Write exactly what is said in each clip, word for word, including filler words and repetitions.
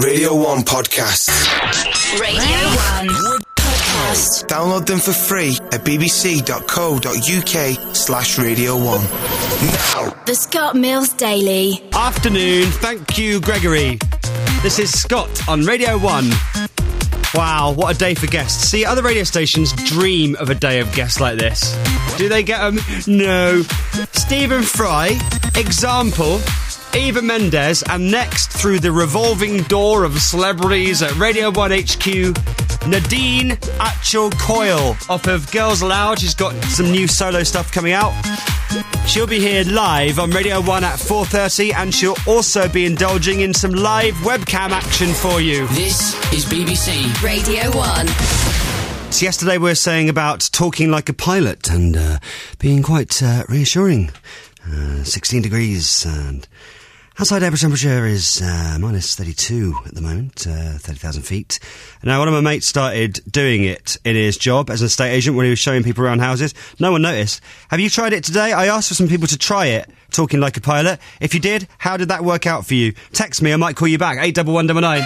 Radio one podcasts. Radio one podcasts. Download them for free at bbc.co.uk slash Radio one. Now. The Scott Mills Daily. Afternoon. Thank you, Gregory. This is Scott on Radio one. Wow, what a day for guests. See, other radio stations dream of a day of guests like this. Do they get them? No. Stephen Fry, Example, Eva Mendes, and next, through the revolving door of celebrities at Radio one H Q, Nadine Achel Coyle, off of Girls Aloud. She's got some new solo stuff coming out. She'll be here live on Radio one at four thirty, and she'll also be indulging in some live webcam action for you. This is B B C Radio one. So yesterday we were saying about talking like a pilot and uh, being quite uh, reassuring. Uh, sixteen degrees and outside air temperature is uh, minus thirty-two at the moment, uh, thirty thousand feet. Now, one of my mates started doing it in his job as an estate agent when he was showing people around houses. No one noticed. Have you tried it today? I asked for some people to try it, talking like a pilot. If you did, how did that work out for you? Text me, I might call you back, eight one one nine nine.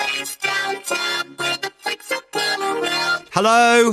Hello?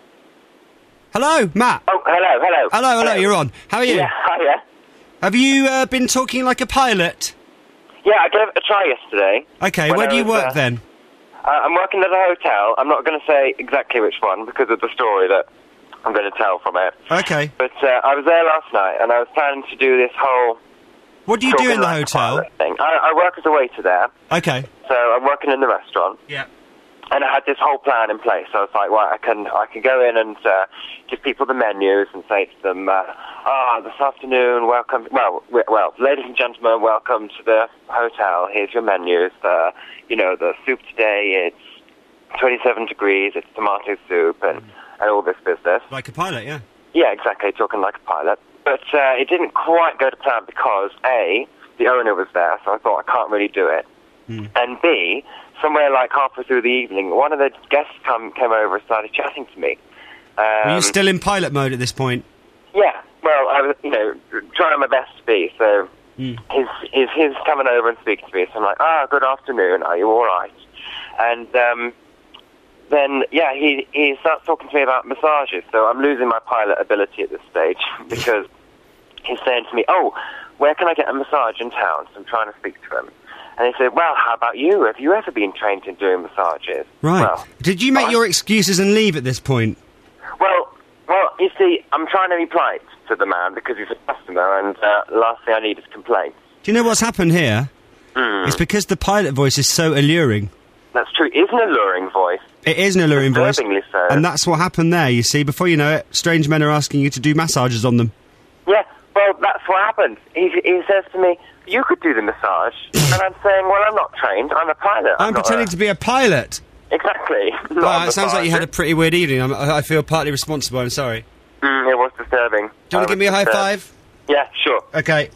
Hello, Matt? Oh, hello, hello. Hello, hello, you're on. How are you? Yeah, hiya. Have you uh, been talking like a pilot? Yeah, I gave it a try yesterday. Okay, when where I do you was, work uh, then? Uh, I'm working at a hotel. I'm not going to say exactly which one because of the story that I'm going to tell from it. Okay. But uh, I was there last night and I was planning to do this whole... What do you do talking in the like a hotel? pilot thing. I, I work as a waiter there. Okay. So I'm working in the restaurant. Yeah. And I had this whole plan in place. So I was like, well, I can I can go in and uh, give people the menus and say to them, uh, ah, this afternoon, welcome, well, w- well, ladies and gentlemen, welcome to the hotel. Here's your menus. The, you know, the soup today, it's twenty-seven degrees, it's tomato soup, and, and all this business. Like a pilot, yeah. Yeah, exactly, talking like a pilot. But uh, it didn't quite go to plan because, A, the owner was there, so I thought I can't really do it. Mm. And B, somewhere like halfway through the evening, one of the guests come, came over and started chatting to me. Um, Were you still in pilot mode at this point? Yeah, well, I was, you know, trying my best to be, so mm. he's, he's, he's coming over and speaking to me, so I'm like, ah, good afternoon, are you all right? And um, then, yeah, he, he starts talking to me about massages, so I'm losing my pilot ability at this stage, because he's saying to me, oh, where can I get a massage in town? So I'm trying to speak to him. And he said, well, how about you? Have you ever been trained in doing massages? Right. Well, Did you make I, your excuses and leave at this point? Well, well, you see, I'm trying to be polite to the man because he's a customer, and uh, the last thing I need is complaints. Do you know what's happened here? Mm. It's because the pilot voice is so alluring. That's true. It is an alluring voice. It is an alluring voice. Disturbingly so. And that's what happened there, you see. Before you know it, strange men are asking you to do massages on them. Yeah, well, that's what happened. He, he says to me, you could do the massage. And I'm saying, well, I'm not trained. I'm a pilot. I'm, I'm pretending a... to be a pilot. Exactly. Well, it sounds like you had a pretty weird evening. I'm, I feel partly responsible. I'm sorry. Mm, it was disturbing. Do you want to give me a high disturbed. five? Yeah, sure. Okay.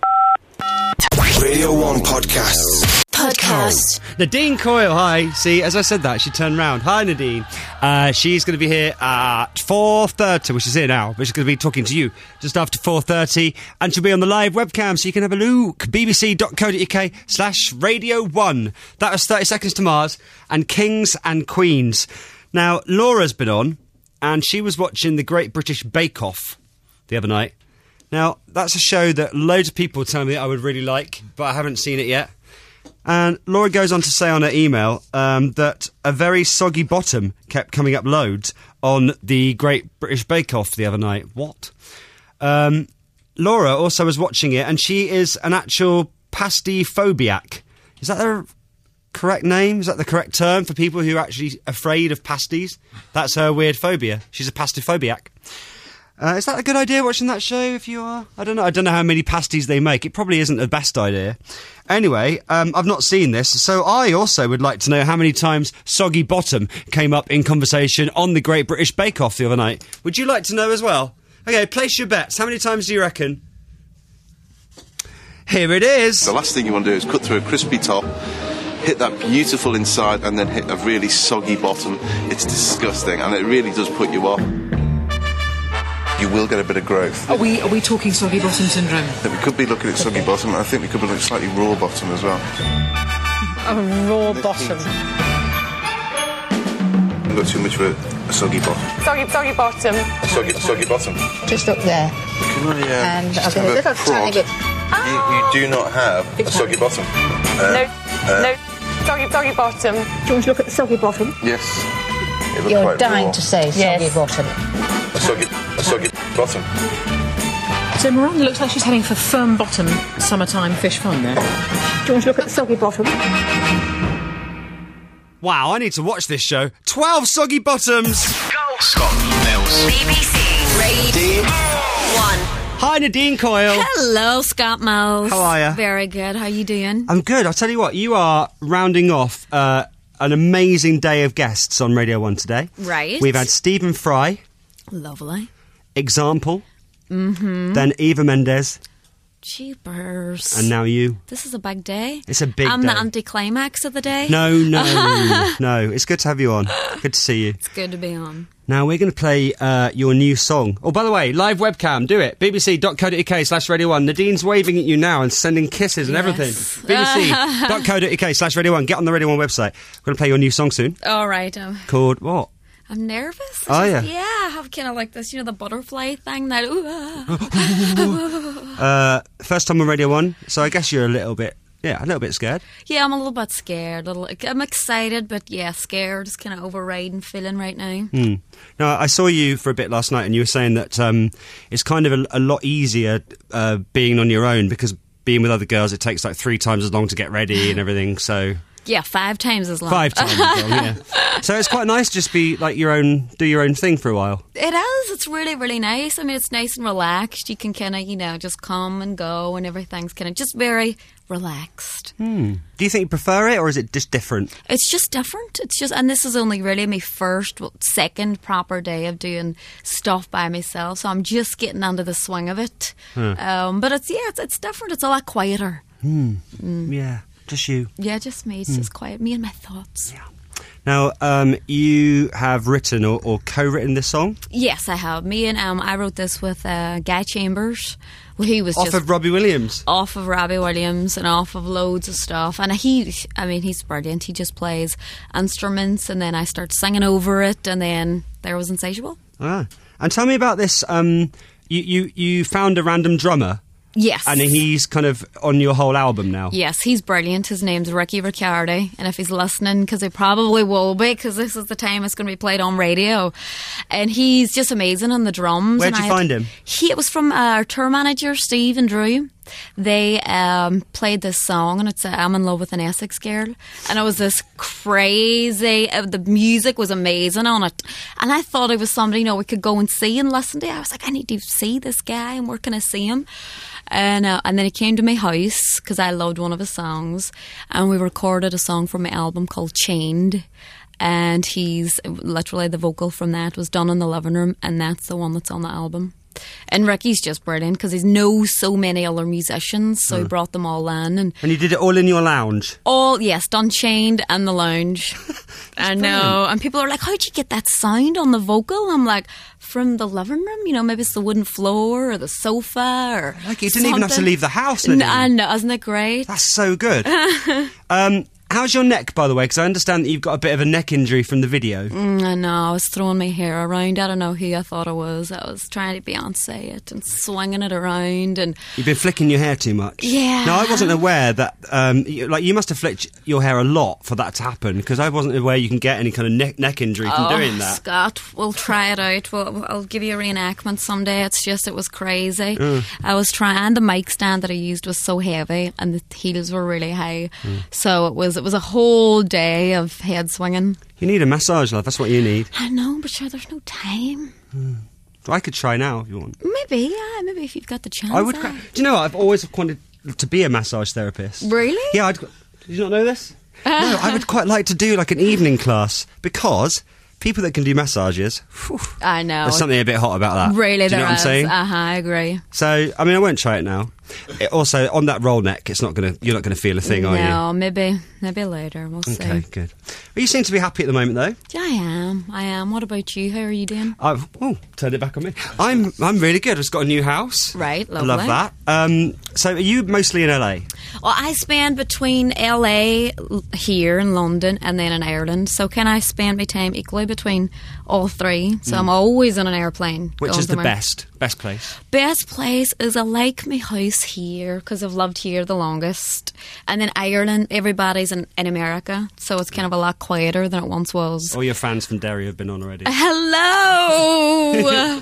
Radio one podcasts. Podcast. Nadine Coyle, hi. See, as I said that, she turned round. Hi, Nadine. Uh, she's going to be here at four thirty, which is here now, but she's going to be talking to you just after four thirty, and she'll be on the live webcam, so you can have a look. bbc.co.uk slash radio one. That was thirty Seconds to Mars and Kings and Queens. Now, Laura's been on, and she was watching the Great British Bake Off the other night. Now, that's a show that loads of people tell me I would really like, but I haven't seen it yet. And Laura goes on to say on her email um, that a very soggy bottom kept coming up loads on the Great British Bake Off the other night. What? Um, Laura also was watching it, and she is an actual pasty-phobiac. Is that the correct name? Is that the correct term for people who are actually afraid of pasties? That's her weird phobia. She's a pasty-phobiac. Uh, is that a good idea, watching that show, if you are? I don't know. I don't know how many pasties they make. It probably isn't the best idea. Anyway, um, I've not seen this, so I also would like to know how many times Soggy Bottom came up in conversation on the Great British Bake Off the other night. Would you like to know as well? Okay, place your bets. How many times do you reckon? Here it is. The last thing you want to do is cut through a crispy top, hit that beautiful inside, and then hit a really soggy bottom. It's disgusting, and it really does put you off. You will get a bit of growth. Are we are we talking soggy bottom syndrome? We could be looking at soggy bottom. I think we could be looking at slightly raw bottom as well. A raw bottom. I've got too much of a, a soggy bottom. Soggy, soggy bottom. A soggy, a soggy bottom. Just up there. Can I, uh, And just I'll have get a a little tiny prod? bit. You, you do not have a soggy bottom. Uh, No, uh, no. Soggy, soggy bottom. Do you want to look at the soggy bottom? Yes. It looked You're quite dying raw. to say Yes. soggy bottom. A soggy, a soggy bottom. So Miranda looks like she's heading for firm bottom summertime fish fun there. Do you want to look at the soggy bottom? Wow, I need to watch this show. twelve soggy bottoms! Scott Mills. B B C Radio one. Hi, Nadine Coyle. Hello, Scott Mills. How are ya? Very good. How you doing? I'm good. I'll tell you what, you are rounding off uh, an amazing day of guests on Radio one today. Right. We've had Stephen Fry, Lovely. Example, mm-hmm. then Eva Mendes, Jeepers. and now you. This is a big day. It's a big I'm day. the anticlimax of the day. No, no, no. It's good to have you on. Good to see you. It's good to be on. Now we're going to play uh, your new song. Oh, by the way, live webcam, do it. bbc.co.uk slash radio one. Nadine's waving at you now and sending kisses and Yes. everything. bbc.co.uk slash radio one. Get on the Radio one website. We're going to play your new song soon. All right. Um, Called what? I'm nervous. It's Oh, just- yeah. Yeah, I have kind of like this, you know, the butterfly thing. That. Ooh, ah. Uh, first time on Radio one, so I guess you're a little bit, yeah, a little bit scared. Yeah, I'm a little bit scared. A little, I'm excited, but yeah, scared. It's kind of overriding feeling right now. Hmm. Now, I saw you for a bit last night, and you were saying that um, it's kind of a, a lot easier uh, being on your own because being with other girls, it takes like three times as long to get ready and everything. So Yeah, five times as long. five times as long, yeah. So it's quite nice to just be like your own, do your own thing for a while. It is. It's really, really nice. I mean, it's nice and relaxed. You can kind of, you know, just come and go, and everything's kind of just very relaxed. Hmm. Do you think you prefer it, or is it just different? It's just different. It's just, and this is only really my first, well, second proper day of doing stuff by myself. So I'm just getting under the swing of it. Um, but it's yeah, it's, it's different. It's a lot quieter. Yeah, just you. Yeah, just me. It's just quiet. Me and my thoughts. Yeah. Now, um, you have written or, or co-written this song Yes, I have. Me and um, I wrote this with uh, Guy Chambers. Well, he was off just of Robbie Williams. off of Robbie Williams and off of loads of stuff. And he, I mean, he's brilliant. He just plays instruments, and then I start singing over it, and then there was Insatiable. Ah. And tell me about this. Um, you, you, you found a random drummer, Yes. and he's kind of on your whole album now. Yes, he's brilliant. His name's Ricky Ricciardi, and if he's listening, because he probably will be, because this is the time it's going to be played on radio, and he's just amazing on the drums. Where'd and you I find had- him? He, it was from our tour manager, Steve and Drew. They um, played this song, and it's uh, I'm in Love with an Essex Girl, and it was this crazy, uh, the music was amazing on it, and I thought it was somebody, you know, we could go and see and listen to. I was like, I need to see this guy, and where can I see him? And uh, and then he came to my house because I loved one of his songs, and we recorded a song from my album called Chained, and he's literally the vocal from that was done in the living room, and that's the one that's on the album. And Ricky's just brilliant because he knows so many other musicians, so he brought them all in, and And you did it all in your lounge. all yes, done Chained and the lounge. I know, and people are like, "How'd you get that sound on the vocal?" I'm like, "From the living room, you know, maybe it's the wooden floor or the sofa or Like you didn't even have to something." leave the house, N- Nadine. I know, isn't it great? That's so good. um, how's your neck, by the way? Because I understand that you've got a bit of a neck injury from the video. Mm, I know, I was throwing my hair around. I don't know who I thought I was. I was trying to Beyonce it and swinging it around, and You've been flicking your hair too much. Yeah. No, I wasn't aware that. Um, you, like you must have flicked your hair a lot for that to happen. Because I wasn't aware you can get any kind of neck neck injury from oh, doing that. Scott, we'll try it out. We'll, I'll give you a reenactment someday. It's just, it was crazy. Mm. I was trying, the mic stand that I used was so heavy, and the heels were really high. Mm. So it was, it was a whole day of head swinging. You need a massage, love. That's what you need. I know, but sure, there's no time. I could try now if you want. Maybe, yeah, maybe if you've got the chance. I would. eh? Cra- Do you know what? I've always wanted to be a massage therapist. Really? Yeah. I'd, did you not know this? No, I would quite like to do like an evening class because people that can do massages, whew, I know. there's something a bit hot about that. Really, do you know there what I'm is. saying? Uh-huh, I agree. So, I mean, I won't try it now. It also, on that roll neck, it's not gonna. You're not gonna feel a thing, are you? No, maybe, maybe later. We'll Okay, see. good. You seem to be happy at the moment, though. Yeah, I am. I am. What about you? How are you doing? I've oh, turned it back on me. I'm I'm really good. I've just got a new house. Right, I lovely. love that. Um, so, are you mostly in L A? Well, I spend between L A l- here in London and then in Ireland. So can I spend my time equally between all three? So I'm always on an airplane. Which going is the somewhere. best best place? Best place is I like my house here because I've lived here the longest. And then Ireland, everybody's in, in America. So it's kind of a lot quieter than it once was. All your fans from Derry have been on already. Hello!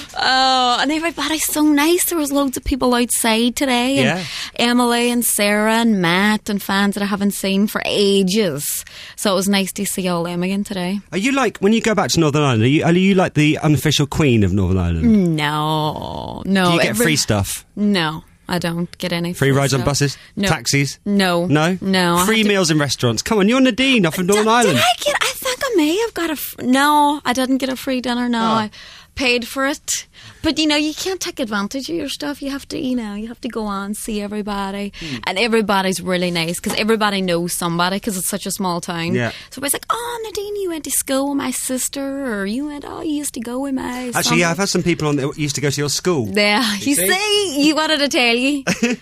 Oh, and everybody's so nice. There was loads of people outside today. And Yeah. Emily and Sarah and Matt and fans that I haven't seen for ages. So it was nice to see all them again today. Are you like, when you go back to Northern Ireland, are you, are you like the unofficial queen of Northern Ireland? No, no. Do you get every- free stuff? No, I don't get any Free rides on stuff. buses? No. Taxis? No. No? No. I Free have to- meals in restaurants? Come on, you're Nadine off of Northern Did- Ireland. Did I get? I think I may have got a. F- no, I didn't get a free dinner. No, Oh. I paid for it. But you know, you can't take advantage of your stuff. You have to, you know, you have to go on, see everybody, Hmm. and everybody's really nice because everybody knows somebody because it's such a small town. Yeah. So everybody's like, "Oh, Nadine, you went to school with my sister, or you went, oh, you used to go with my." Actually, yeah, I've son." had some people on that used to go to your school. Yeah, you, see? see? you wanted to tell you.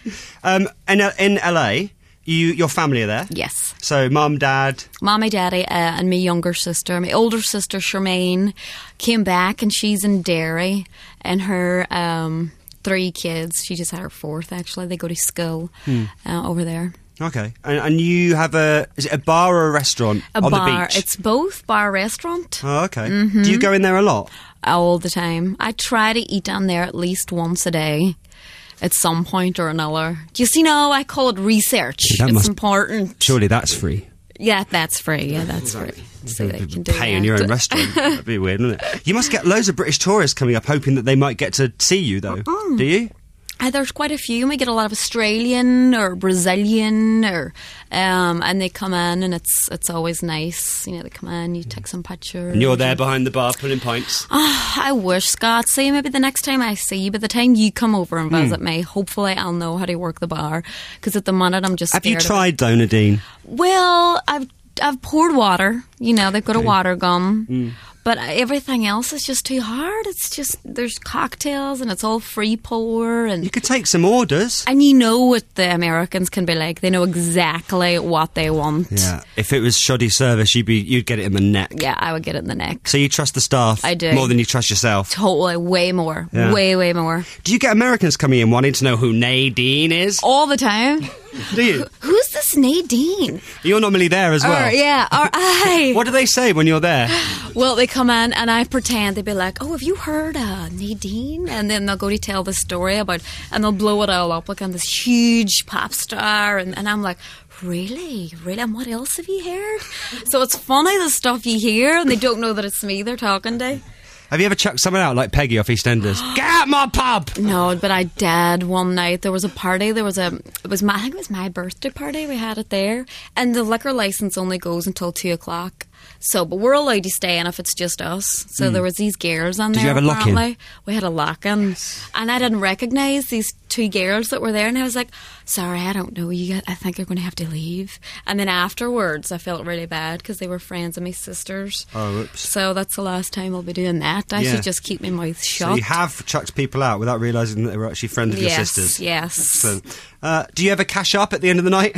Um, in, in L A, you, your family are there? Yes. So, mum, dad. Mommy, daddy, uh, and my younger sister. My older sister, Charmaine, came back and she's in Derry. And her um, three kids, she just had her fourth actually. They go to school Hmm. uh, over there. Okay. And, and you have a, is it a bar or a restaurant A on bar. the beach? It's both bar restaurant Oh, okay. Mm-hmm. Do you go in there a lot? all the time. I try to eat down there at least once a day. At some point or another. Just, you know, I call it research. That it's must- important. Surely that's free. Yeah, that's free. Yeah, that's free. So they can do Pay in that. your own restaurant. That'd be weird, wouldn't it? You must get loads of British tourists coming up hoping that they might get to see you, though. Do you? Uh, there's quite a few. We get a lot of Australian or Brazilian, or um, and they come in, and it's it's always nice. You know, they come in, you take some pictures. And you're there behind the bar pulling pints. I wish, Scott. See, maybe the next time I see you, by the time you come over and visit me, hopefully I'll know how to work the bar. Because at the minute, I'm just Have you scared of it. tried, though, Nadine? Well, I've I've poured water. You know, they've got a water gun. But everything else is just too hard. It's just, there's cocktails and it's all free pour. And You could take some orders. and you know what the Americans can be like. They know exactly what they want. Yeah. If it was shoddy service, you'd be you'd get it in the neck. Yeah, I would get it in the neck. So you trust the staff I do. more than you trust yourself. Totally, way more. Yeah. Way, way more. Do you get Americans coming in wanting to know who Nadine is? All the time. Do you? Who's this Nadine? You're normally there as well. Or, yeah, or I. What do they say when you're there? Well, they come in and I pretend they'd be like, "Oh, have you heard uh, Nadine?" And then they'll go to tell the story about, and they'll blow it all up like I'm this huge pop star, and, and I'm like, "Really, really? And what else have you heard?" So it's funny the stuff you hear, and they don't know that it's me they're talking to. Have you ever chucked someone out like Peggy off EastEnders? Get out my pub! No, but I did one night. There was a party. There was a. It was my. I think it was my birthday party. We had it there, and the liquor license only goes until two o'clock. So, but we're allowed to stay in if it's just us. So there was these girls on Did there. you have a lock-in? apparently. We had a lock-in, and I didn't recognise these two girls that were there, and I was like, "Sorry, I don't know you. I think you're going to have to leave." And then afterwards, I felt really bad because they were friends of my sisters. Oh, oops. So that's the last time I'll be doing that. I Yeah. should just keep my mouth shut. So you have chucked people out without realising that they were actually friends of your yes, sisters. yes. Excellent. Uh, do you ever cash up at the end of the night?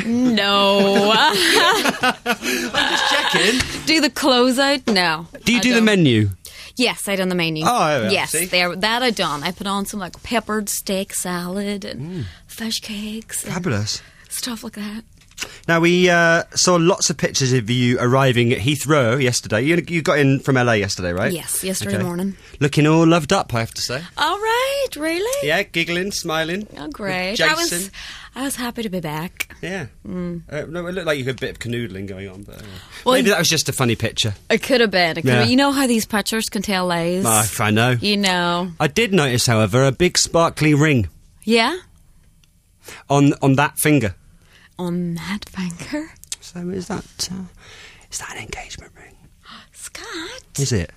No. Just checking. Do the closeout? No. Do you I do the don't. menu? Yes, I done the menu. Oh, yeah, yes, see? there. That I done. I put on some like peppered steak salad and fish cakes and Fabulous. stuff like that. Now, we uh, saw lots of pictures of you arriving at Heathrow yesterday. You, you got in from L A yesterday, right? Yes, yesterday morning. Looking all loved up, I have to say. All right, really? Yeah, giggling, smiling. Oh, great. With I Jason. was, I was happy to be back. Yeah. Mm. Uh, no, it looked like you had a bit of canoodling going on, but uh, Well, maybe that was just a funny picture. It could have been. It could Yeah. have, you know how these pictures can tell lies. Oh, I know. You know. I did notice, however, a big sparkly ring Yeah. on on that finger. On that finger, So is that uh, is that an engagement ring? Scott. Is it?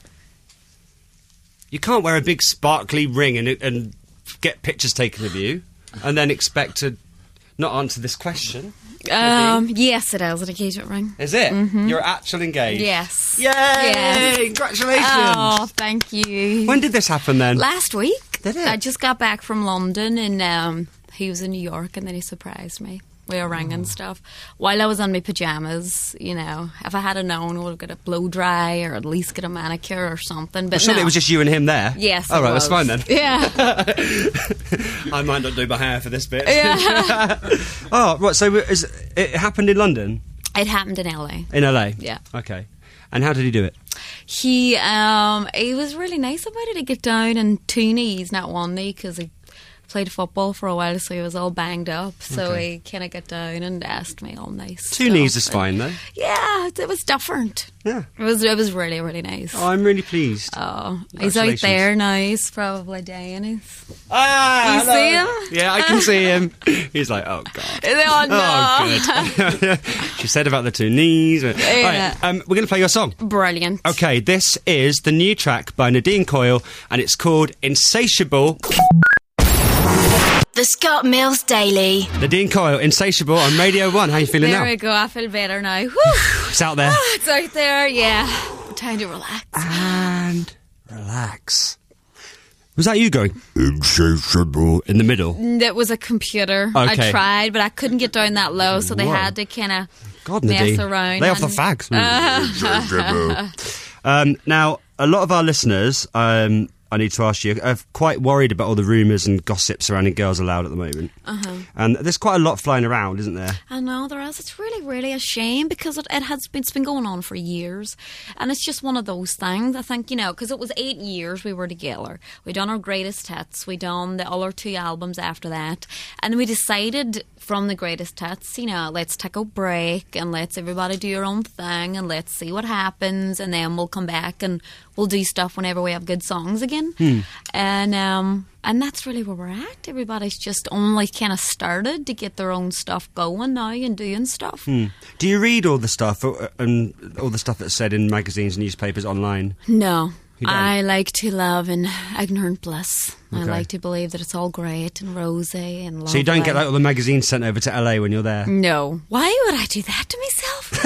You can't wear a big sparkly ring and and get pictures taken of you, and then expect to not answer this question. Um, yes, it is an engagement ring. Is it? Mm-hmm. You're actually engaged? Yes. Yay! Yes. Congratulations! Oh, thank you. When did this happen then? Last week. Did it? I just got back from London and um, he was in New York and then he surprised me. We were ringing and stuff. While I was on my pyjamas, you know, if I had known, I would have got a blow dry or at least get a manicure or something. But Well, surely no. it was just you and him there? Yes, All it right, was. that's fine then. Yeah. I might not do my hair for this bit. Yeah. Oh, right, so is, it happened in London? It happened in L A. In L A? Yeah. Okay. And how did he do it? He um he was really nice about it. He get down on two knees, not one knee, because he played football for a while, so he was all banged up. So Okay. he kind of got down and asked me all nice. Two stuff. knees is And fine, though. Yeah, it was different. Yeah. It was it was really really nice. Oh, I'm really pleased. Oh, he's out Congratulations. there now. He's probably dying. He's, Ah, You hello. see him? Yeah, I can see him. He's like, oh, God. oh no! Oh, good. She said about the two knees. Right, Yeah. um, we're going to play your song. Brilliant. Okay, this is the new track by Nadine Coyle, and it's called Insatiable. The Scott Mills Daily. Nadine Coyle, Insatiable on Radio one. How are you feeling There now? we go. I feel better now. Whew. It's out there. Oh, it's out there. Yeah. Time to relax. And relax. Was that you going insatiable in the middle? That was a computer. Okay. I tried, but I couldn't get down that low, so they Whoa. had to kind of God, mess Nadine. around. Lay off the and- fags. um, now, a lot of our listeners, um, I need to ask you, are quite worried about all the rumours and gossip surrounding Girls Aloud at the moment. Uh-huh. And there's quite a lot flying around, isn't there? I know there is. It's really, really a shame because it, it has been, it's been going on for years, and it's just one of those things. I think, you know, because it was eight years we were together. We done our greatest hits. We done the other two albums after that, and we decided from the greatest hits, you know, let's take a break and let's everybody do your own thing and let's see what happens, and then we'll come back and we'll do stuff whenever we have good songs again. Hmm. And um, and that's really where we're at. Everybody's just only kind of started to get their own stuff going now and doing stuff. Hmm. Do you read all the stuff uh, and all the stuff that's said in magazines, newspapers, online? No. You don't? I like to love in ignorant bliss. I Okay. like to believe that it's all great and rosy and lovely. So you don't get like all the magazines sent over to L A when you're there? No. Why would I do that to myself?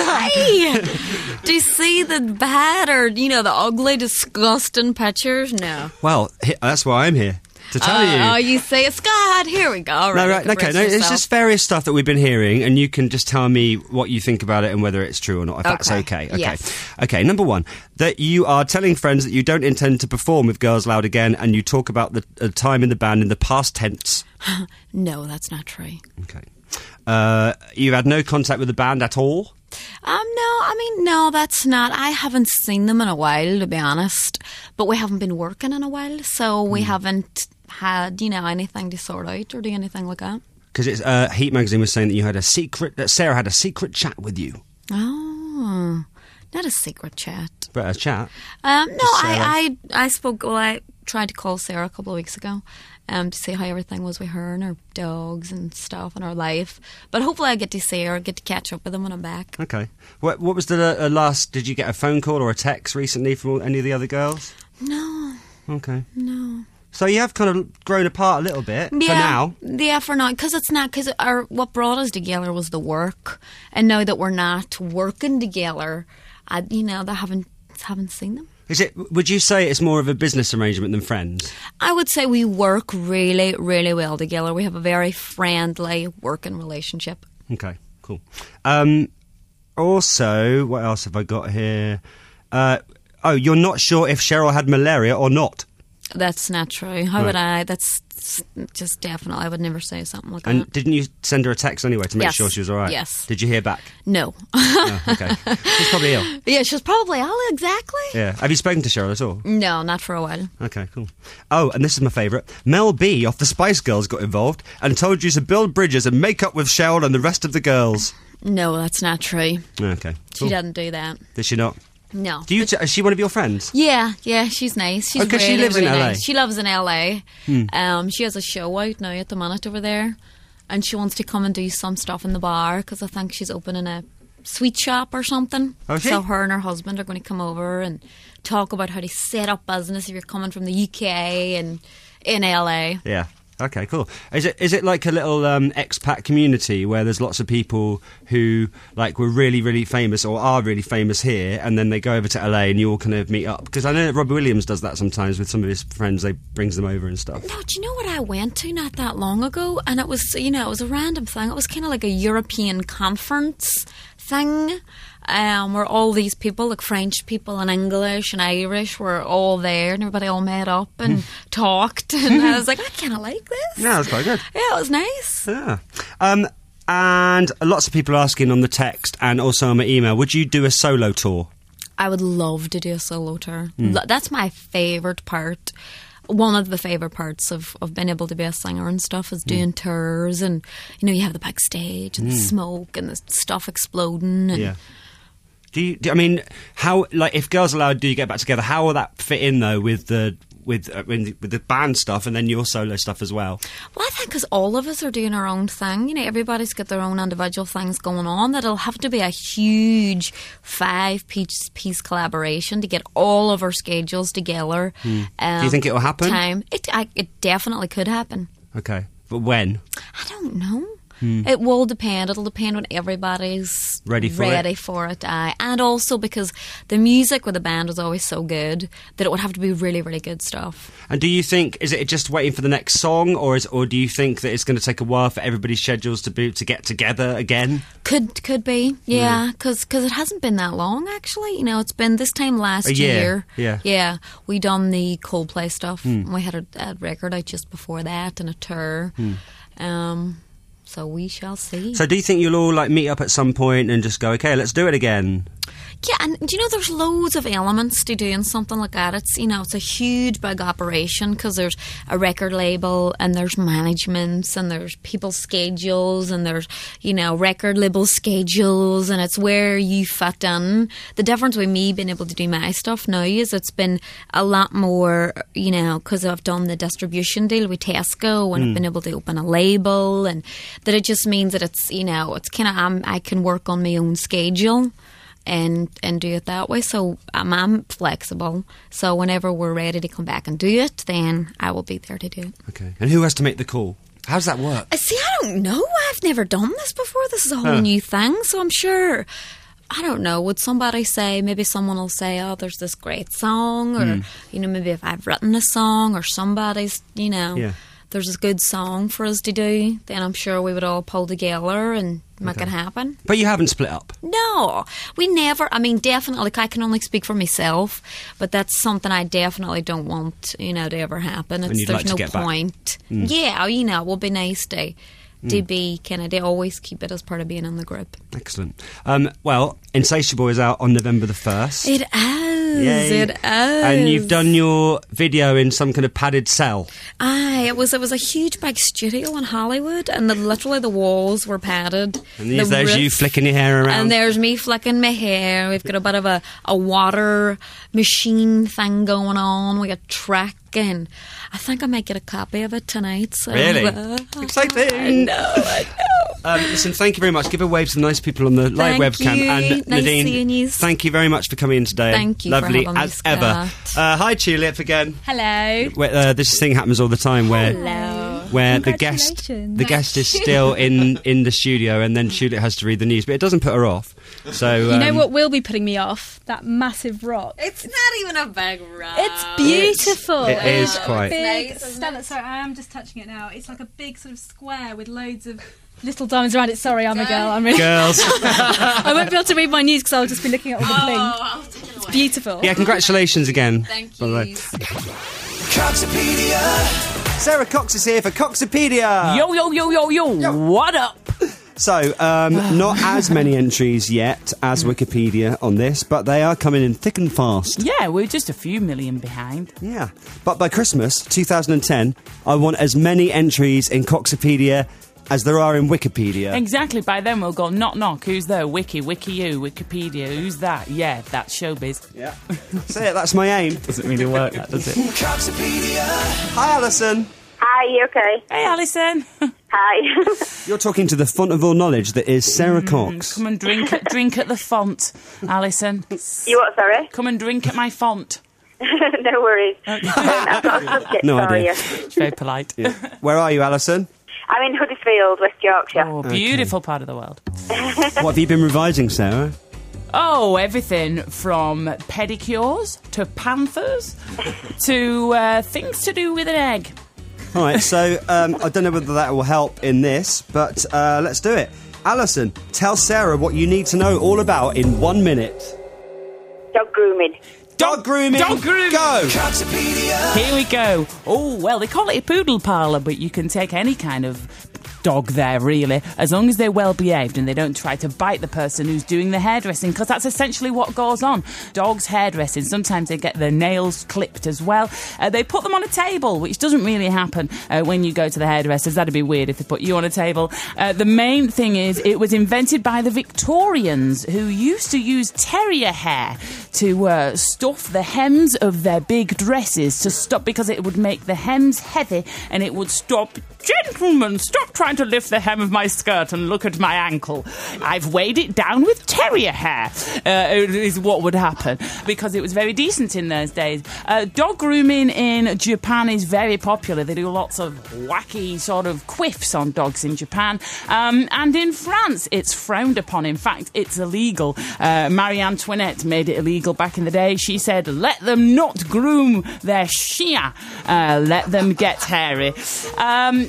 Why? Do you see the bad or, you know, the ugly, disgusting pictures? No. Well, he- that's why I'm here, to tell Uh, you. Oh, you say it's God. Here we go. All No, right, right, you can okay, no, brace it's yourself. just various stuff that we've been hearing, and you can just tell me what you think about it and whether it's true or not, if that's Okay, okay. Okay. yes. Okay, number one, that you are telling friends that you don't intend to perform with Girls Loud again, and you talk about the uh, time in the band in the past tense. No, that's not true. Okay. Uh, you had no contact with the band at all? Um, no, I mean, no, that's not. I haven't seen them in a while, to be honest. But we haven't been working in a while, so we haven't had, you know, anything to sort out or do anything like that. Because it's uh, Heat magazine was saying that you had a secret, that Sarah had a secret chat with you. Oh, not a secret chat. But a chat. Um, no, Just Sarah. I, I, I spoke. Well, I tried to call Sarah a couple of weeks ago, um, to see how everything was with her and her dogs and stuff and her life. But hopefully, I get to see her, get to catch up with them when I'm back. Okay. What, what was the uh, last? Did you get a phone call or a text recently from any of the other girls? No, Okay. no. So you have kind of grown apart a little bit for Yeah, now. yeah, for now, because it's not because our what brought us together was the work, and now that we're not working together, I, you know, I haven't haven't seen them. Is it? Would you say it's more of a business arrangement than friends? I would say we work really, really well together. We have a very friendly working relationship. Okay, cool. Um, also, what else have I got here? Uh, oh, you're not sure if Cheryl had malaria or not. That's not true. How Right. would I? That's just definitely. I would never say something like And that. didn't you send her a text anyway to make Yes. sure she was all right? Yes. Did you hear back? No. Oh, okay. She's probably ill. Yeah, she was probably ill. Exactly. Yeah. Have you spoken to Cheryl at all? No, not for a while. Okay, cool. Oh, and this is my favourite. Mel B off the Spice Girls got involved and told you to build bridges and make up with Cheryl and the rest of the girls. No, that's not true. Okay, She cool. didn't do that. Did she not? No. Do you? T- is she one of your friends? Yeah, yeah, she's nice. She's Oh, 'cause she really, lives in really L A. nice. She lives in L A. Um, she has a show out now at the minute over there, and she wants to come and do some stuff in the bar because I think she's opening a sweet shop or something. Oh, is she? So her and her husband are going to come over and talk about how to set up business if you're coming from the U K and in L A. Yeah. Okay, cool. Is it is it like a little um, expat community where there's lots of people who like were really really famous or are really famous here, and then they go over to L A and you all kind of meet up? Because I know that Robbie Williams does that sometimes with some of his friends. They brings them over and stuff. No, do you know what I went to not that long ago? And it was, you know, it was a random thing. It was kind of like a European conference thing. Um, where all these people, like French people and English and Irish, were all there, and everybody all met up and talked. And I was like, I kind of like this. Yeah, that's quite good. Yeah, it was nice. Yeah. Um, and lots of people are asking on the text and also on my email, would you do a solo tour? I would love to do a solo tour. Mm. Lo- That's my favourite part. One of the favourite parts of, of being able to be a singer and stuff is doing mm. tours, and you know, you have the backstage and mm. the smoke and the stuff exploding. And yeah. Do you? Do, I mean, how? Like, if Girls Aloud do you get back together? How will that fit in though with the with uh, with the band stuff and then your solo stuff as well? Well, I think because all of us are doing our own thing. You know, everybody's got their own individual things going on. That it'll have to be a huge five piece piece collaboration to get all of our schedules together. Hmm. Um, do you think it will happen? Time. It I, it definitely could happen. Okay, but when? I don't know. Hmm. It will depend. It'll depend when everybody's ready for ready it. for it. Aye. And also because the music with the band was always so good that it would have to be really, really good stuff. And do you think, is it just waiting for the next song, or is, or do you think that it's going to take a while for everybody's schedules to be to get together again? Could could be, yeah, because Mm. it hasn't been that long actually. You know, it's been this time last A year, year. yeah. yeah. We done the Coldplay stuff. Mm. We had a, a record out just before that and a tour. Mm. Um, so we shall see. So do you think you'll all like meet up at some point and just go, okay, let's do it again? Yeah, and do you know there's loads of elements to doing something like that. It's, you know, it's a huge big operation because there's a record label and there's managements and there's people's schedules and there's, you know, record label schedules, and it's where you fit in. The difference with me being able to do my stuff now is it's been a lot more, you know, because I've done the distribution deal with Tesco and Mm. I've been able to open a label, and that it just means that it's, you know, it's kind of, um, I can work on my own schedule and and do it that way. So um, I'm flexible. So whenever we're ready to come back and do it, then I will be there to do it. Okay. And who has to make the call? How does that work? Uh, See, I don't know. I've never done this before. This is a whole Huh. new thing. So I'm sure, I don't know, would somebody say, maybe someone will say, oh, there's this great song, or, Mm. you know, maybe if I've written a song or somebody's, you know, Yeah. there's a good song for us to do, then I'm sure we would all pull together and make Okay. it happen. But you haven't split up. No, we never. I mean, definitely, like, I can only speak for myself, but that's something I definitely don't want, you know, to ever happen. It's, And you'd there's like to no get back. point. Mm. Yeah, you know, it would be nice to, to Mm. be kind of, they always keep it as part of being in the group. Excellent. Um, well, Insatiable is out on November the first. It is. Yay. It is. And you've done your video in some kind of padded cell. Aye, it was it was a huge big studio in Hollywood, and the, literally the walls were padded. And there's, The there's you roof- flicking your hair around. And there's me flicking my hair. We've got a bit of a, a water machine thing going on. We got track, and I think I might get a copy of it tonight. So, Really? uh, Exciting. I know, I know. Um, listen, thank you very much. Give a wave to the nice people on the live Thank webcam. you. And Nice Nadine, seeing yous. thank you very much for coming in today. Thank you for Lovely having me, as ever. Uh, hi, Tulip again. Hello. Where, uh, this thing happens all the time where Hello. where the guest the guest is still in, in the studio, and then Tulip has to read the news, but it doesn't put her off. So You know um, what will be putting me off? That massive rock. It's not even a big rock. It's beautiful. It is It's quite. big. Nice, isn't Stella, sorry, I am just touching it now. It's like a big sort of square with loads of little diamonds around it. Sorry, I'm a girl. I'm really Girls. I won't be able to read my news because I'll just be looking at all the bling. I'll take it away. It's beautiful. Yeah, congratulations again. Thank by the way. you. Coxopedia. Sarah Cox is here for Coxopedia. Yo, yo, yo, yo, yo, what up? So, um, not as many entries yet as Wikipedia on this, but they are coming in thick and fast. Yeah, we're just a few million behind. Yeah. But by Christmas two thousand ten, I want as many entries in Coxopedia as there are in Wikipedia. Exactly, by then we'll go, knock, knock, who's there? Wiki, Wiki you, Wikipedia, who's that? Yeah, that's showbiz. Yeah. Say it, that's my aim. Doesn't really work, that, does it? Coxopedia. Hi, Alison. Hi, you okay? Hey, Alison. Hi. You're talking to the font of all knowledge that is Sarah Cox. Come and drink at, drink at the font, Alison. You what, sorry? Come and drink at my font. No worries. I've got a subject No for idea. you. It's very polite. Yeah. Where are you, Alison? I'm in Huddersfield, West Yorkshire. Oh, beautiful part of the world. What have you been revising, Sarah? Oh, everything from pedicures to panthers to uh, things to do with an egg. All right, so um, I don't know whether that will help in this, but uh, let's do it. Alison, tell Sarah what you need to know all about in one minute. Dog grooming. Dog grooming. Dog grooming. Go. Here we go. Oh, well, they call it a poodle parlour, but you can take any kind of dog there, really, as long as they're well behaved and they don't try to bite the person who's doing the hairdressing, because that's essentially what goes on. Dogs hairdressing, sometimes they get their nails clipped as well. Uh, they put them on a table, which doesn't really happen uh, when you go to the hairdressers. That'd be weird if they put you on a table. Uh, the main thing is it was invented by the Victorians, who used to use terrier hair to uh, stuff the hems of their big dresses to stop, because it would make the hems heavy and it would stop. Gentlemen, stop trying to lift the hem of my skirt and look at my ankle. I've weighed it down with terrier hair, uh, is what would happen, because it was very decent in those days. Uh, dog grooming in Japan is very popular. They do lots of wacky sort of quiffs on dogs in Japan. Um, and in France, it's frowned upon. In fact, it's illegal. Uh, Marie Antoinette made it illegal back in the day. She said, let them not groom their chien. Uh, let them get hairy. Um...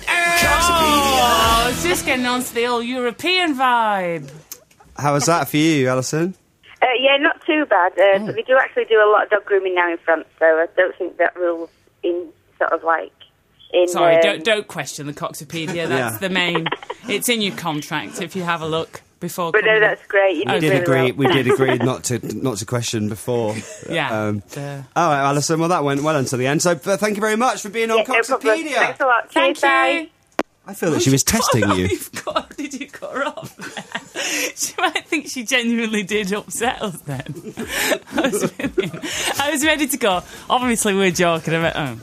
Oh, it's just getting on to the old European vibe. How was that for you, Alison? Uh, yeah, not too bad. Uh, oh. So they do actually do a lot of dog grooming now in France, so I don't think that rule's in sort of like... In, Sorry, um... don't don't question the Coxopedia. That's yeah. the main... It's in your contract if you have a look. Before but no, that's great. You we did really agree. well. We did agree not to not to question before. Yeah. Um, uh, all right, Alison. Well, that went well until the end. So, uh, thank you very much for being on yeah, Coxopedia. No Thanks a lot. Thank Cheers, you. bye. I feel that she was testing you. You've got, did you cut her off there? She might think she genuinely did upset us then. I was, really, I was ready to go. Obviously, we're joking about. Oh.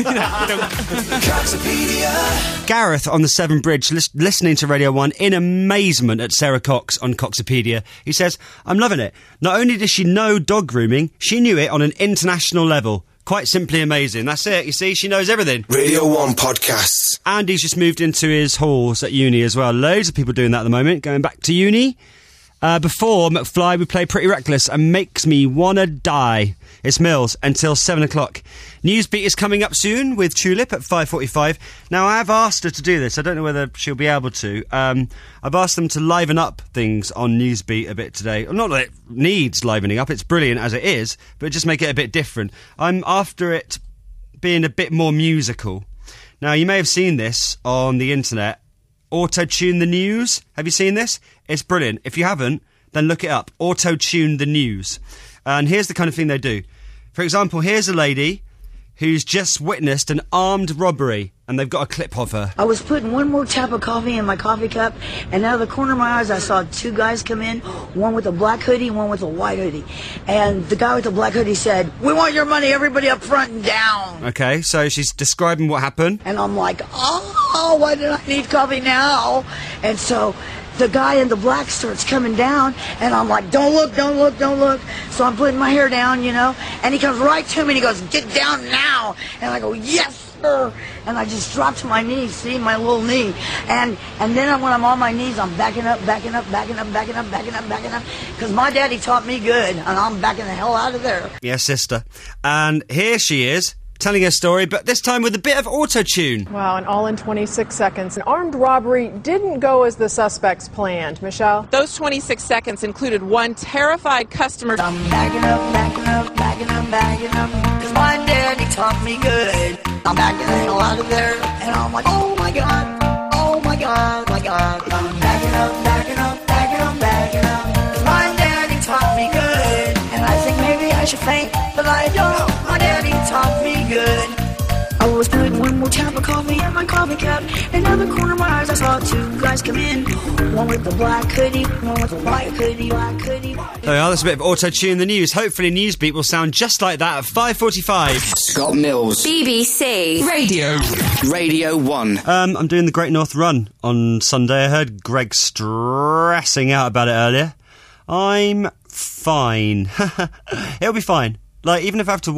Gareth on the Severn Bridge, lis- listening to Radio One in amazement at Sarah Cox on Coxopedia. He says, "I'm loving it. Not only does she know dog grooming, she knew it on an international level." Quite simply amazing. That's it. You see, she knows everything. Radio one podcasts. Andy's just moved into his halls at uni as well. Loads of people doing that at the moment, going back to uni. Uh, before McFly, we play Pretty Reckless and Makes Me Wanna Die. It's Mills until seven o'clock. Newsbeat is coming up soon with Tulip at five forty-five. Now, I have asked her to do this. I don't know whether she'll be able to. Um, I've asked them to liven up things on Newsbeat a bit today. Not that it needs livening up. It's brilliant as it is, but just make it a bit different. I'm after it being a bit more musical. Now, you may have seen this on the internet. Auto-tune the news. Have you seen this? It's brilliant. If you haven't, then look it up. Auto-tune the news. And here's the kind of thing they do. For example, here's a lady who's just witnessed an armed robbery, and they've got a clip of her. I was putting one more tap of coffee in my coffee cup, and out of the corner of my eyes, I saw two guys come in, one with a black hoodie, one with a white hoodie. And the guy with the black hoodie said, "We want your money, everybody up front and down." Okay, so she's describing what happened. And I'm like, oh, why did I need coffee now? And so the guy in the black starts coming down, and I'm like, don't look, don't look, don't look. So I'm putting my hair down, you know, and he comes right to me, and he goes, "Get down now." And I go, "Yes, sir." And I just drop to my knees, see, my little knee. And and then when I'm on my knees, I'm backing up, backing up, backing up, backing up, backing up, backing up. Because my daddy taught me good, and I'm backing the hell out of there. Yes, sister. And here she is, telling her story, but this time with a bit of auto-tune. Wow, and all in twenty-six seconds. An armed robbery didn't go as the suspects planned. Michelle? Those twenty-six seconds included one terrified customer. I'm backing up, backing up, backing up, backing up, because my daddy taught me good. I'm backing the hell out of there, and I'm like, oh my God, oh my God, my God. I'm backing up, backing up, backing up, backing up, because my daddy taught me good. And I think maybe I should faint, but I don't. My daddy taught me good. I was putting one more tap of coffee in my coffee cup, and out the corner of my eyes I saw two guys come in, one with the black hoodie, one with the white hoodie, black hoodie. There we are, that's a bit of auto-tune the news. Hopefully Newsbeat will sound just like that at five forty-five. Scott Mills. B B C Radio. Radio one. Um, I'm doing the Great North Run on Sunday. I heard Greg stressing out about it earlier. I'm fine. It'll be fine. Like, even if I have to walk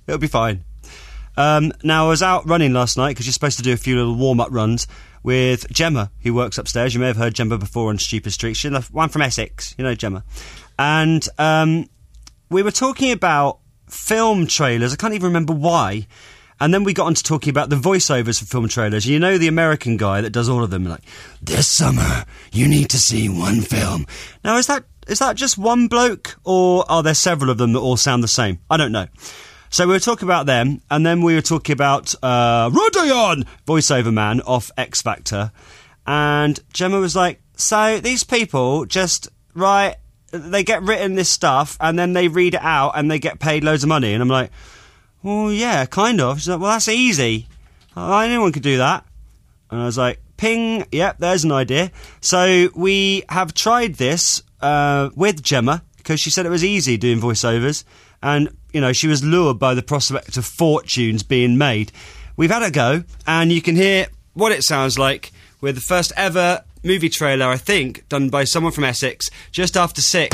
It'll be fine. Um, now, I was out running last night because you're supposed to do a few little warm-up runs with Gemma, who works upstairs. You may have heard Gemma before on Stupid Street. She's one from Essex, you know Gemma. And um, we were talking about film trailers. I can't even remember why. And then we got on to talking about the voiceovers for film trailers. You know the American guy that does all of them, like, this summer, you need to see one film. Now, is that is that just one bloke, or are there several of them that all sound the same? I don't know. So we were talking about them, and then we were talking about uh, Rodion, voiceover man off X Factor. And Gemma was like, so these people just write, they get written this stuff, and then they read it out, and they get paid loads of money. And I'm like, well, yeah, kind of. She's like, well, that's easy. Oh, anyone could do that. And I was like, ping, yep, there's an idea. So we have tried this uh, with Gemma, because she said it was easy doing voiceovers. And, you know, she was lured by the prospect of fortunes being made. We've had a go, and you can hear what it sounds like with the first ever movie trailer, I think, done by someone from Essex, just after six.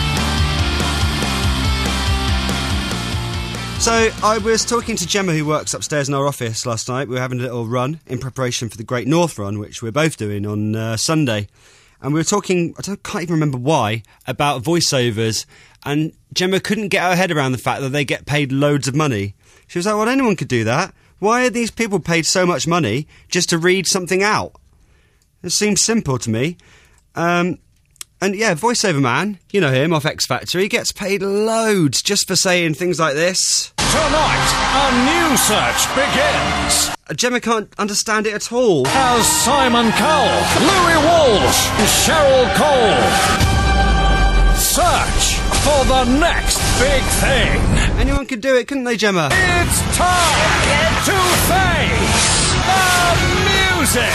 So, I was talking to Gemma, who works upstairs in our office last night. We were having a little run in preparation for the Great North Run, which we're both doing on uh, Sunday. And we were talking, I don't, can't even remember why, about voiceovers. And Gemma couldn't get her head around the fact that they get paid loads of money. She was like, well, anyone could do that. Why are these people paid so much money just to read something out? It seems simple to me. Um, and yeah, voiceover man, you know him, off X Factor, he gets paid loads just for saying things like this. Tonight, a new search begins. Gemma can't understand it at all. As Simon Cowell, Louis Walsh, Cheryl Cole search for the next big thing. Anyone could do it, couldn't they, Gemma? It's time to face the music.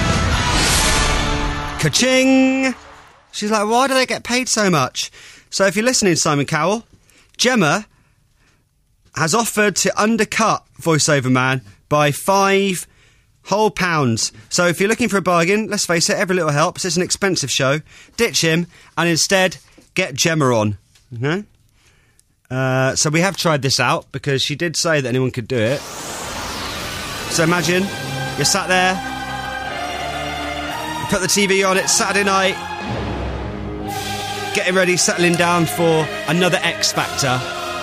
Ka-ching! She's like, why do they get paid so much? So if you're listening, Simon Cowell, Gemma has offered to undercut voiceover man by five whole pounds. So if you're looking for a bargain, let's face it, every little helps. It's an expensive show. Ditch him and instead get Gemma on. Okay? Uh, so we have tried this out because she did say that anyone could do it. So imagine you're sat there, you put the T V on, it's Saturday night, getting ready, settling down for another X Factor.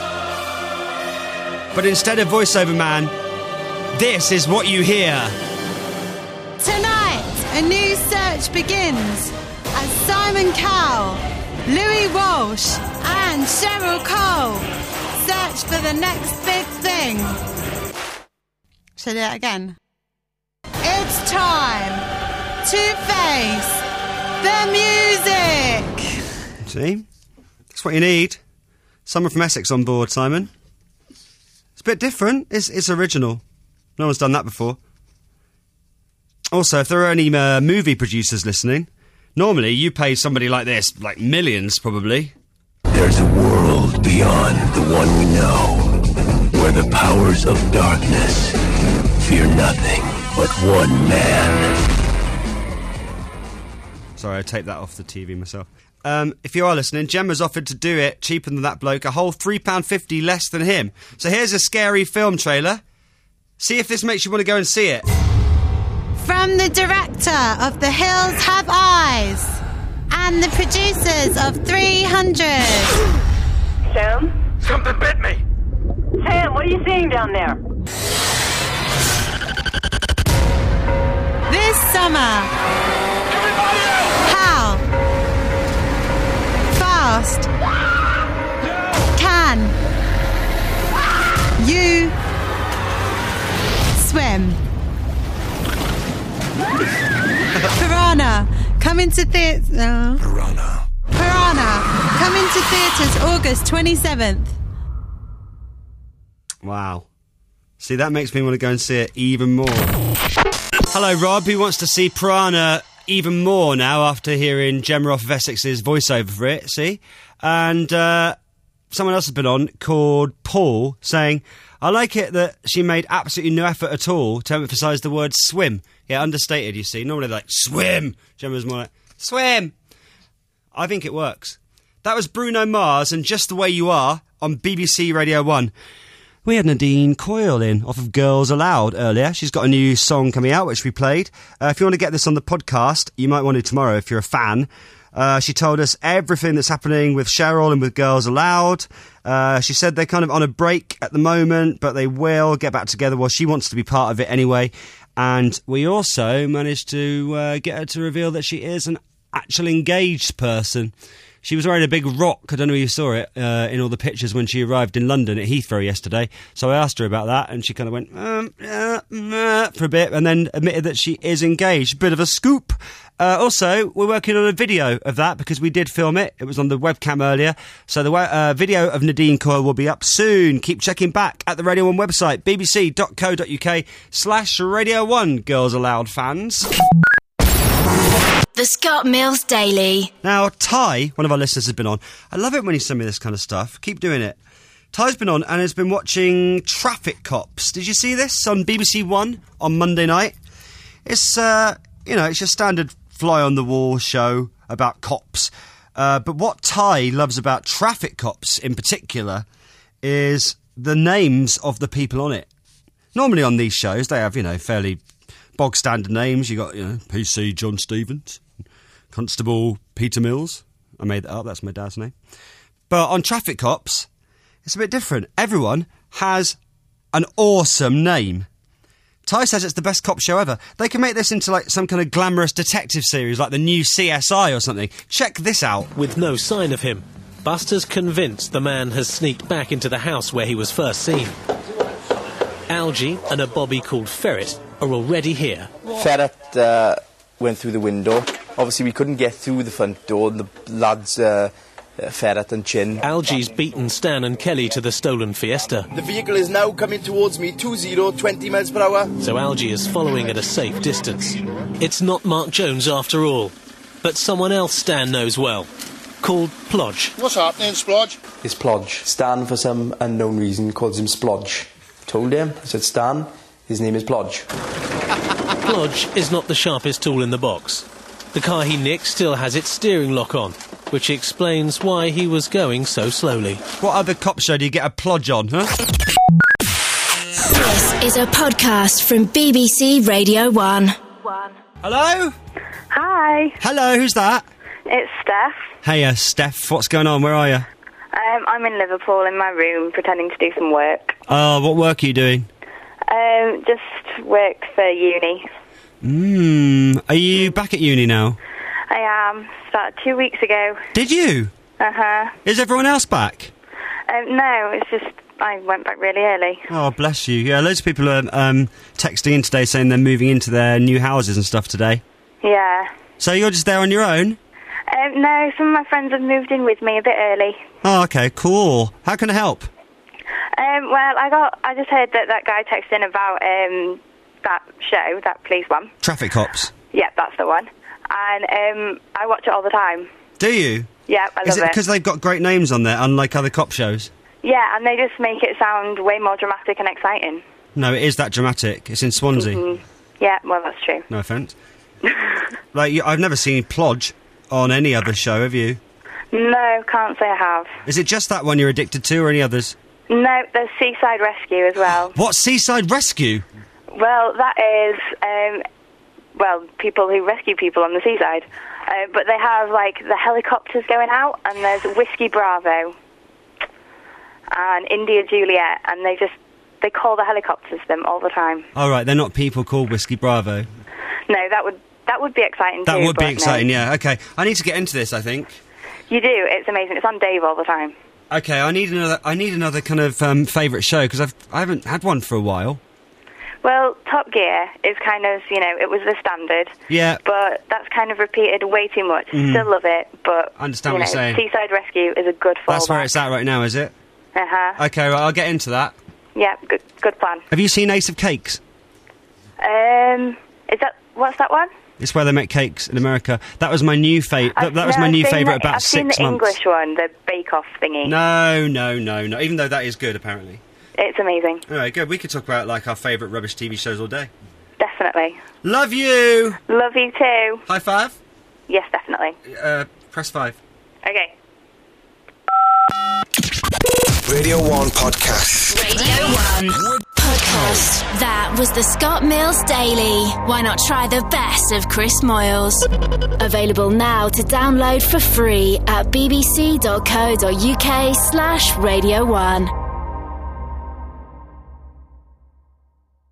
But instead of voiceover man, this is what you hear. Tonight, a new search begins as Simon Cowell, Louis Walsh and Cheryl Cole search for the next big thing. Shall I do it again? It's time to face the music. See? That's what you need. Someone from Essex on board, Simon. It's a bit different. It's, it's original. No one's done that before. Also, if there are any uh, movie producers listening, normally you pay somebody like this, like millions probably. There's a world beyond the one we know, where the powers of darkness fear nothing but one man. Sorry, I taped that off the T V myself. Um, if you are listening, Gemma's offered to do it cheaper than that bloke, a whole three pounds fifty less than him. So here's a scary film trailer. See if this makes you want to go and see it. From the director of The Hills Have Eyes and the producers of three hundred. Sam? Something bit me. Sam, what are you seeing down there? This summer. Everybody else! How fast can you swim? Piranha, coming to theatre. Uh, Piranha. Piranha, coming to theatres August twenty-seventh. Wow. See, that makes me want to go and see it even more. Hello, Rob, who wants to see Piranha even more now after hearing Gemma off of Essex's voiceover for it, see? And uh, someone else has been on called Paul saying, I like it that she made absolutely no effort at all to emphasise the word swim. Yeah, understated, you see. Normally they're like, swim! Gemma's more like, swim! I think it works. That was Bruno Mars and Just the Way You Are on B B C Radio one. We had Nadine Coyle in off of Girls Aloud earlier. She's got a new song coming out, which we played. Uh, if you want to get this on the podcast, you might want to tomorrow if you're a fan. Uh, she told us everything that's happening with Cheryl and with Girls Aloud. Uh, she said they're kind of on a break at the moment, but they will get back together. Well, she wants to be part of it anyway. And we also managed to uh, get her to reveal that she is an actual engaged person. She was wearing a big rock, I don't know if you saw it, uh, in all the pictures when she arrived in London at Heathrow yesterday. So I asked her about that, and she kind of went, um, uh, uh, for a bit, and then admitted that she is engaged. Bit of a scoop. Uh, also, we're working on a video of that, because we did film it. It was on the webcam earlier. So the uh, video of Nadine Coyle will be up soon. Keep checking back at the Radio one website, bbc.co.uk slash Radio one, Girls Aloud fans. The Scott Mills Daily. Now, Ty, one of our listeners, has been on. I love it when you send me this kind of stuff. Keep doing it. Ty's been on and has been watching Traffic Cops. Did you see this on B B C One on Monday night? It's, uh, you know, it's your standard fly-on-the-wall show about cops. Uh, but what Ty loves about Traffic Cops in particular is the names of the people on it. Normally on these shows, they have, you know, fairly bog-standard names. You got, you know, P C John Stevens, Constable Peter Mills. I made that up, that's my dad's name. But on Traffic Cops, it's a bit different. Everyone has an awesome name. Ty says it's the best cop show ever. They can make this into like some kind of glamorous detective series, like the new C S I or something. Check this out. With no sign of him, Buster's convinced the man has sneaked back into the house where he was first seen. Algie and a bobby called Ferret are already here. Ferret uh, went through the window. Obviously, we couldn't get through the front door, and the lads, uh, uh, Ferret and Chin. Algie's beaten Stan and Kelly to the stolen Fiesta. The vehicle is now coming towards me, two zero, twenty miles per hour. So Algie is following at a safe distance. It's not Mark Jones after all, but someone else Stan knows well, called Plodge. What's happening, Splodge? It's Plodge. Stan, for some unknown reason, calls him Splodge. Told him, I said, Stan, his name is Plodge. Plodge is not the sharpest tool in the box. The car he nicked still has its steering lock on, which explains why he was going so slowly. What other cop show do you get a Plodge on, huh? This is a podcast from B B C Radio one. Hello? Hi. Hello, who's that? It's Steph. Hey, uh, Steph, what's going on? Where are you? Um, I'm in Liverpool in my room pretending to do some work. Oh, what work are you doing? Um, just work for uni. Hmm, are you back at uni now? I am. Started two weeks ago. Did you? Uh-huh. Is everyone else back? Um, no, it's just I went back really early. Oh, bless you. Yeah, loads of people are um, texting in today saying they're moving into their new houses and stuff today. Yeah. So you're just there on your own? Um, no, some of my friends have moved in with me a bit early. Oh, okay, cool. How can I help? Um, well, I got. I just heard that that guy texted in about um, that show, that police one. Traffic Cops. Yeah, that's the one. And um, I watch it all the time. Do you? Yeah, I love Is it it. because they've got great names on there, unlike other cop shows? Yeah, and they just make it sound way more dramatic and exciting. No, it is that dramatic. It's in Swansea. Mm-hmm. Yeah, well, that's true. No offence. Like, you, I've never seen Plodge on any other show, have you? No, can't say I have. Is it just that one you're addicted to, or any others? No, there's Seaside Rescue as well. What, Seaside Rescue? Well, that is, um, well, people who rescue people on the seaside. Uh, but they have, like, the helicopters going out, and there's Whiskey Bravo and India Juliet, and they just, they call the helicopters them all the time. All right, they're not people called Whiskey Bravo. No, that would that would be exciting That too. would be but exciting, no. yeah. Okay, I need to get into this, I think. You do, it's amazing. It's on Dave all the time. Okay, I need another. I need another kind of um, favourite show because I've I haven't had one for a while. Well, Top Gear is kind of, you know, it was the standard. Yeah. But that's kind of repeated way too much. Mhm. Still love it, but I understand you what know, you're saying. Seaside Rescue is a good fallback. That's where it's at right now, is it? Uh huh. Okay, right, I'll get into that. Yeah, good, good plan. Have you seen Ace of Cakes? Um, is that what's that one? It's where they make cakes in America. That was my new favourite. That, that was no, my I've new seen favourite the- about I've six seen the months. English one, the Bake Off thingy. No, no, no, no. Even though that is good, apparently. It's amazing. All right, good. We could talk about like our favourite rubbish T V shows all day. Definitely. Love you. Love you too. High five. Yes, definitely. Uh, press five. Okay. Radio one Podcast. Radio one Podcast. That was the Scott Mills Daily. Why not try the best of Chris Moyles? Available now to download for free at bbc.co.uk slash Radio one.